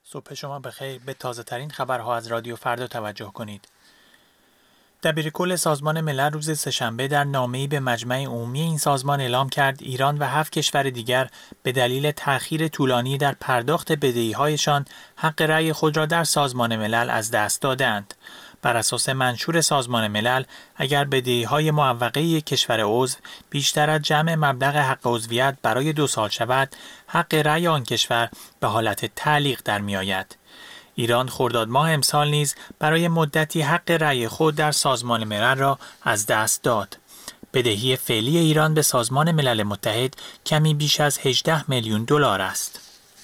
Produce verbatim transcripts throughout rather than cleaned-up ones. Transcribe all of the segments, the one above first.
صبح شما بخیر. به تازه ترین خبرها از رادیو فردا توجه کنید. دبیرکل سازمان ملل روز سه‌شنبه در نامه‌ای به مجمع عمومی این سازمان اعلام کرد ایران و هفت کشور دیگر به دلیل تأخیر طولانی در پرداخت بدهی‌هایشان حق رأی خود را در سازمان ملل از دست دادند. بر اساس منشور سازمان ملل، اگر بدهی‌های معوقه یک کشور عضو بیشتر از جمع مبلغ حق عضویت برای دو سال شود، حق رأی آن کشور به حالت تعلیق در می‌آید. ایران خرداد ماه امسال نیز برای مدتی حق رأی خود در سازمان ملل را از دست داد. بدهی فعلی ایران به سازمان ملل متحد کمی بیش از هجده میلیون دلار است.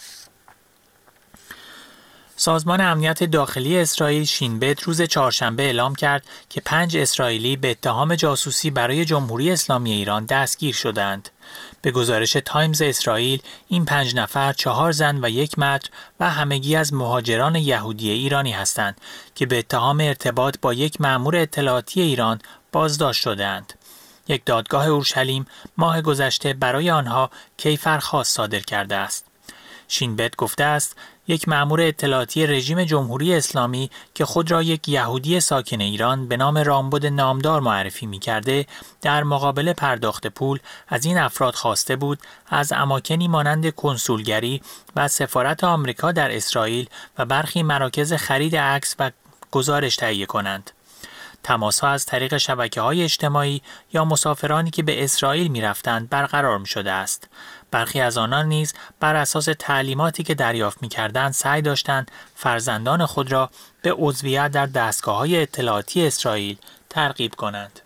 سازمان امنیت داخلی اسرائیل شین بت روز چهارشنبه اعلام کرد که پنج اسرائیلی به اتهام جاسوسی برای جمهوری اسلامی ایران دستگیر شدند. به گزارش تایمز اسرائیل، این پنج نفر چهار زن و یک مرد و همگی از مهاجران یهودی ایرانی هستند که به اتهام ارتباط با یک مأمور اطلاعاتی ایران بازداشت شدند. یک دادگاه اورشلیم ماه گذشته برای آنها کیفرخواست صادر کرده است. شین بت گفته است یک مأمور اطلاعاتی رژیم جمهوری اسلامی که خود را یک یهودی ساکن ایران به نام رامبد نامدار معرفی می‌کرده، در مقابل پرداخت پول از این افراد خواسته بود از اماکنی مانند کنسولگری و سفارت آمریکا در اسرائیل و برخی مراکز خرید عکس و گزارش تهیه کنند. تماس‌ها از طریق شبکه‌های اجتماعی یا مسافرانی که به اسرائیل می‌رفتند برقرار می‌شده است. برخی از آنان نیز بر اساس تعلیماتی که دریافت می‌کردند سعی داشتند فرزندان خود را به عضویت در دستگاه‌های اطلاعاتی اسرائیل ترغیب کنند.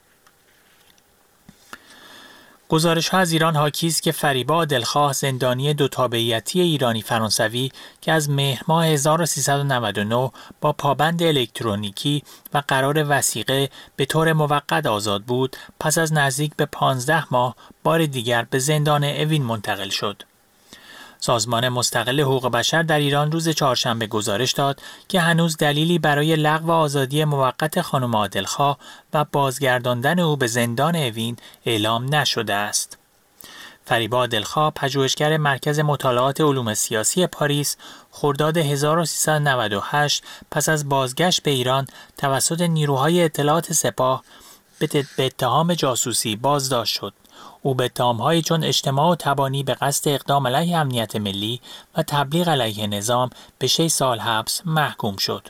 گزارش‌ها از ایران حاکی است که فریبا عادلخواه، زندانی دو تابعیتی ایرانی فرانسوی که از مهر ماه هزار و سیصد و نود و نه با پابند الکترونیکی و قرار وثیقه به طور موقت آزاد بود، پس از نزدیک به پانزده ماه بار دیگر به زندان اوین منتقل شد. سازمان مستقل حقوق بشر در ایران روز چهارشنبه گزارش داد که هنوز دلیلی برای لغو آزادی موقت خانم عادلخواه و بازگرداندن او به زندان اوین اعلام نشده است. فریبا عادلخواه، پژوهشگر مرکز مطالعات علوم سیاسی پاریس، خرداد هزار و سیصد و نود و هشت پس از بازگشت به ایران توسط نیروهای اطلاعات سپاه به اتهام جاسوسی بازداشت شد. او به اتهام‌هایی چون اجتماع و تبانی به قصد اقدام علیه امنیت ملی و تبلیغ علیه نظام به شش سال حبس محکوم شد.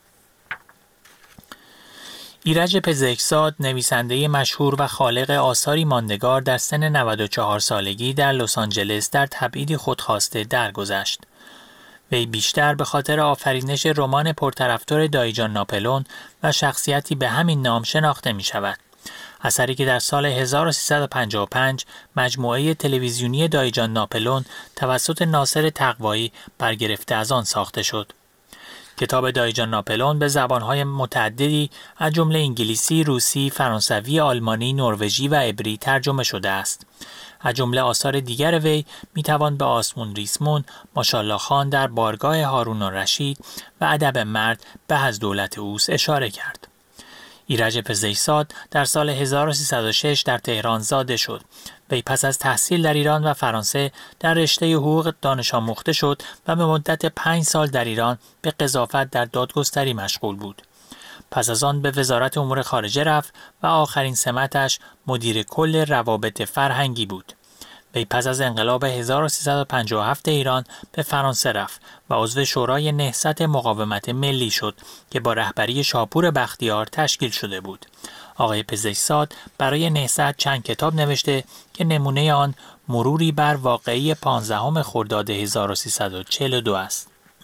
ایرج پزشکزاد، نویسنده مشهور و خالق آثاری ماندگار، در سن نود و چهار سالگی در لس آنجلس در تبعیدی خودخواسته درگذشت. وی بیشتر به خاطر آفرینش رمان پرطرفدار دایجان ناپلئون و شخصیتی به همین نام شناخته می شود. اثری که در سال هزار و سیصد و پنجاه و پنج مجموعه تلویزیونی دایجان ناپلئون توسط ناصر تقوایی برگرفته از آن ساخته شد. کتاب دایجان ناپلئون به زبانهای متعددی از جمله انگلیسی، روسی، فرانسوی، آلمانی، نروژی و عبری ترجمه شده است. از جمله آثار دیگر وی میتوان به آسمون ریسمون، ماشاءالله خان در بارگاه هارون الرشید و ادب مرد به از دولت اوست اشاره کرد. ایرج پزشکزاد در سال هزار و سیصد و شش در تهران زاده شد. وی پس از تحصیل در ایران و فرانسه در رشته حقوق دانش آموخته شد و به مدت پنج سال در ایران به قضاوت در دادگستری مشغول بود. پس از آن به وزارت امور خارجه رفت و آخرین سمتش مدیر کل روابط فرهنگی بود. وی پس از انقلاب هزار و سیصد و پنجاه و هفت ایران به فرانسه رفت و عضو شورای نهضت مقاومت ملی شد که با رهبری شاپور بختیار تشکیل شده بود. آقای پزشکزاد برای نهضت چند کتاب نوشته که نمونه آن مروری بر واقعه پانزدهم خرداد هزار و سیصد و چهل و دو است.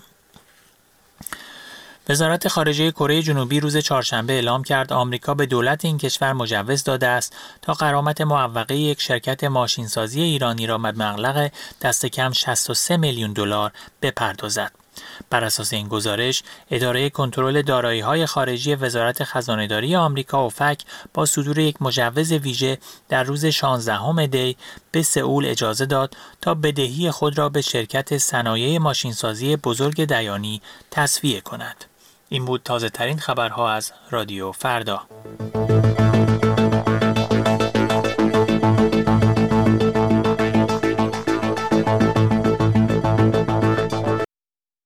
وزارت خارجه کره جنوبی روز چهارشنبه اعلام کرد آمریکا به دولت این کشور مجوز داده است تا غرامت معوقه یک شرکت ماشینسازی ایرانی را به مبلغ دست کم شصت و سه میلیون دلار بپردازد. بر اساس این گزارش، اداره کنترل دارایی‌های خارجی وزارت خزانه‌داری آمریکا اوفک با صدور یک مجوز ویژه در روز شانزدهم دی به سئول اجازه داد تا بدهی خود را به شرکت صنایع ماشینسازی بزرگ دیانی تسویه کند. این بود تازه ترین خبرها از رادیو فردا.